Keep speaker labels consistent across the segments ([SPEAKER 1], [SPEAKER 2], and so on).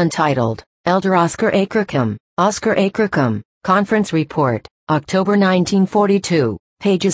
[SPEAKER 1] Untitled, Elder Oscar A. Kirkham, Conference Report, October 1942, pages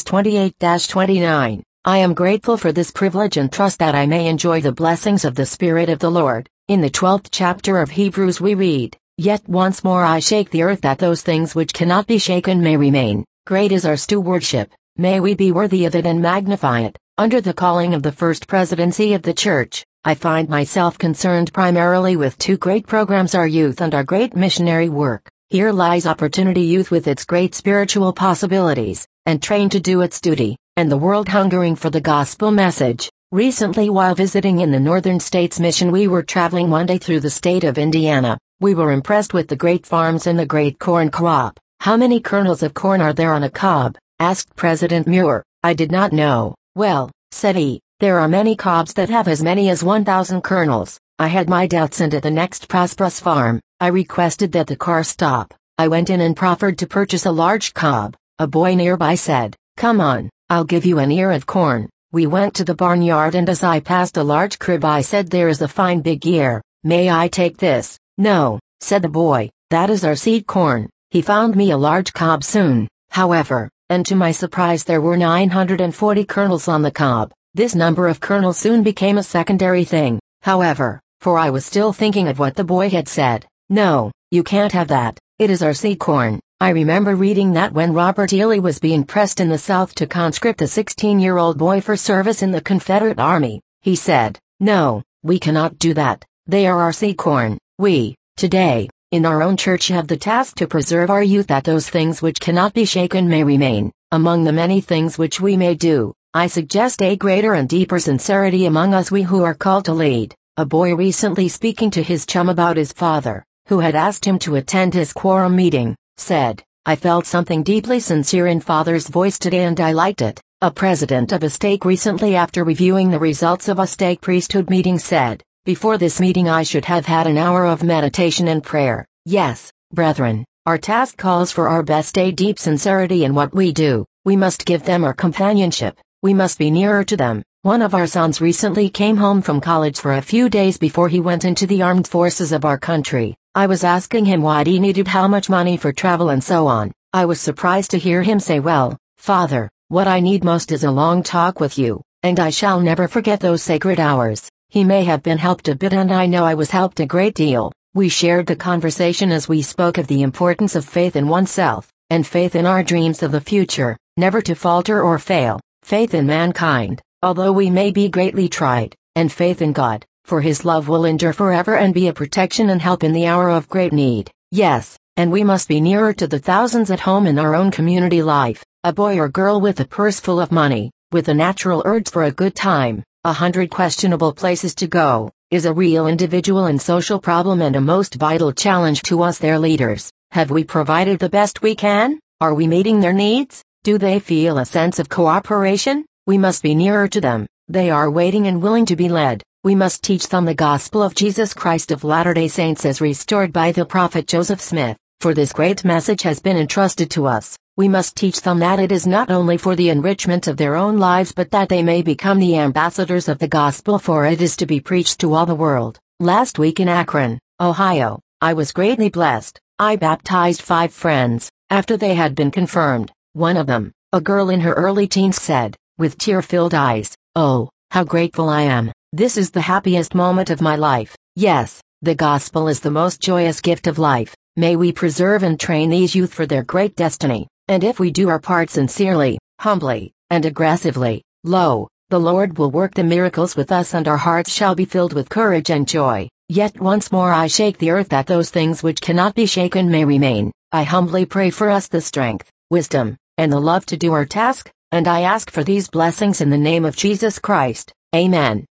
[SPEAKER 1] 28-29. I am grateful for this privilege and trust that I may enjoy the blessings of the Spirit of the Lord. In the 12th chapter of Hebrews we read, "Yet once more I shake the earth that those things which cannot be shaken may remain. Great is our stewardship, may we be worthy of it and magnify it." Under the calling of the first presidency of the Church, I find myself concerned primarily with two great programs: our youth and our great missionary work. Here lies Opportunity Youth with its great spiritual possibilities, and trained to do its duty, and the world hungering for the gospel message. Recently, while visiting in the Northern States Mission, we were traveling one day through the state of Indiana. We were impressed with the great farms and the great corn crop. "How many kernels of corn are there on a cob?" asked President Muir. I did not know. "Well," said he, "there are many cobs that have as many as 1,000 kernels." I had my doubts, and at the next prosperous farm, I requested that the car stop. I went in and proffered to purchase a large cob. A boy nearby said, "Come on, I'll give you an ear of corn." We went to the barnyard, and as I passed a large crib I said, "There is a fine big ear. May I take this?" "No," said the boy, "that is our seed corn." He found me a large cob soon, however, and to my surprise there were 940 kernels on the cob. This number of kernels soon became a secondary thing, however, for I was still thinking of what the boy had said. "No, you can't have that. It is our seed corn." I remember reading that when Robert E. Lee was being pressed in the South to conscript a 16-year-old boy for service in the Confederate Army, he said, "No, we cannot do that. They are our seed corn." We, today, in our own church have the task to preserve our youth that those things which cannot be shaken may remain. Among the many things which we may do, I suggest a greater and deeper sincerity among us, we who are called to lead. A boy recently speaking to his chum about his father, who had asked him to attend his quorum meeting, said, "I felt something deeply sincere in Father's voice today and I liked it." A president of a stake recently, after reviewing the results of a stake priesthood meeting, said, "Before this meeting I should have had an hour of meditation and prayer." Yes, brethren, our task calls for our best, a deep sincerity in what we do. We must give them our companionship. We must be nearer to them. One of our sons recently came home from college for a few days before he went into the armed forces of our country. I was asking him why he needed how much money for travel and so on. I was surprised to hear him say, "Well, Father, what I need most is a long talk with you," and I shall never forget those sacred hours. He may have been helped a bit, and I know I was helped a great deal. We shared the conversation as we spoke of the importance of faith in oneself, and faith in our dreams of the future, never to falter or fail, faith in mankind, although we may be greatly tried, and faith in God, for His love will endure forever and be a protection and help in the hour of great need. Yes, and we must be nearer to the thousands at home in our own community life. A boy or girl with a purse full of money, with a natural urge for a good time, 100 questionable places to go, is a real individual and social problem and a most vital challenge to us, their leaders. Have we provided the best we can? Are we meeting their needs? Do they feel a sense of cooperation? We must be nearer to them. They are waiting and willing to be led. We must teach them the gospel of Jesus Christ of Latter-day Saints as restored by the prophet Joseph Smith, for this great message has been entrusted to us. We must teach them that it is not only for the enrichment of their own lives but that they may become the ambassadors of the gospel, for it is to be preached to all the world. Last week in Akron, Ohio, I was greatly blessed. I baptized 5 friends, after they had been confirmed. One of them, a girl in her early teens, said, with tear-filled eyes, "Oh, how grateful I am. This is the happiest moment of my life." Yes, the gospel is the most joyous gift of life. May we preserve and train these youth for their great destiny, and if we do our part sincerely, humbly, and aggressively, lo, the Lord will work the miracles with us and our hearts shall be filled with courage and joy. Yet once more I shake the earth that those things which cannot be shaken may remain. I humbly pray for us the strength, wisdom, and the love to do our task, and I ask for these blessings in the name of Jesus Christ. Amen.